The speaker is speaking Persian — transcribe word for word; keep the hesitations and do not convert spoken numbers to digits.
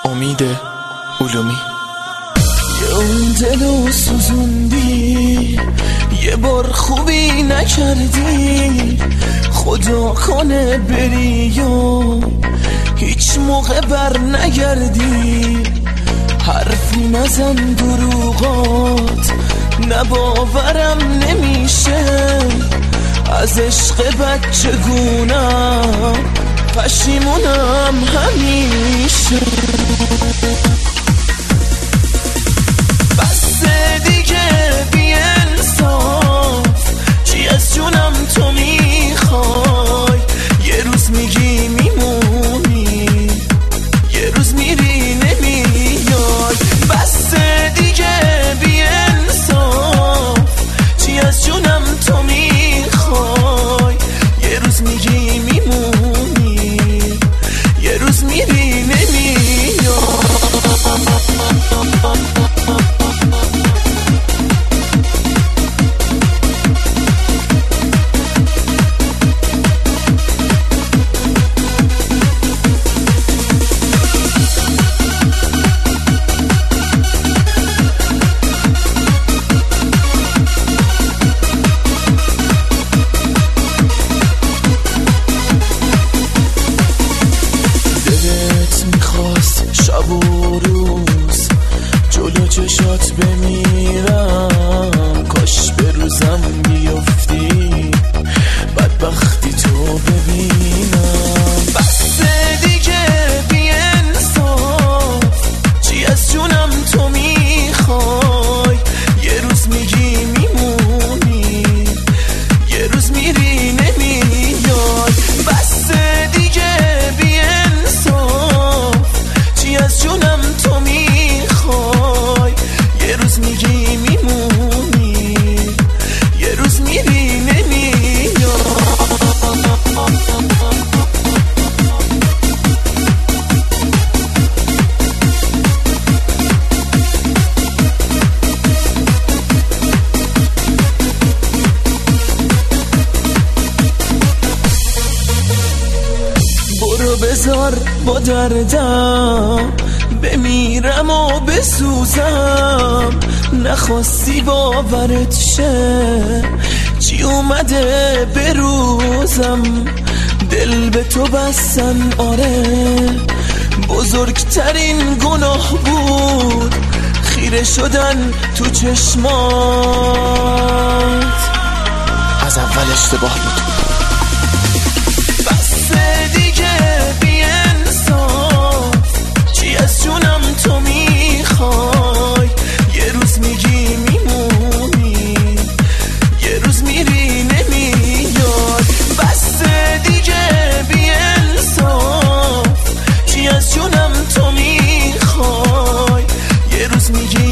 امید علومی. یه اون دلو سوزوندی، یه بار خوبی نکردی، خدا کنه بری و هیچ موقع بر نگردی. حرفی نزن دروغات، نباورم نمیشه، از عشق بچگونم پشیمونم همیشه. بس دیگه بی انصاف، چی از جونم تو میخوای؟ یه روز میگی میمونی، یه روز میری نمیای. بس دیگه بی انصاف، چی از جونم تو میخوای؟ یه روز میگی میمونی، یه روز میری نمیای. شب و روز جلو چشات بمیرم، کاش به روزم بیفتی بدبختی تو ببینم. بس دیگه بی انصاف، چی از جونم تو میخوای؟ یه روز میگی میمونی، یه روز میری نمیای. بس دیگه بی انصاف، چی از جونم تو میخوای؟ یه روز میگی میمونی، یه روز میری نمیای. برو بذار با دردم بمیرم و بسوزم، نخواستی باورت شه چی اومده به روزم. دل به تو بستن آره، بزرگترین گناه بود خیره شدن تو چشمات. از اول اشتباه بود. بس دیگه بی انصاف، چی از جونم تو میخوای؟ یه روز میگی میمونی، یه روز میری نمیای. بس دیگه بی انصاف، چی از جونم تو میخوای؟ یه روز میگی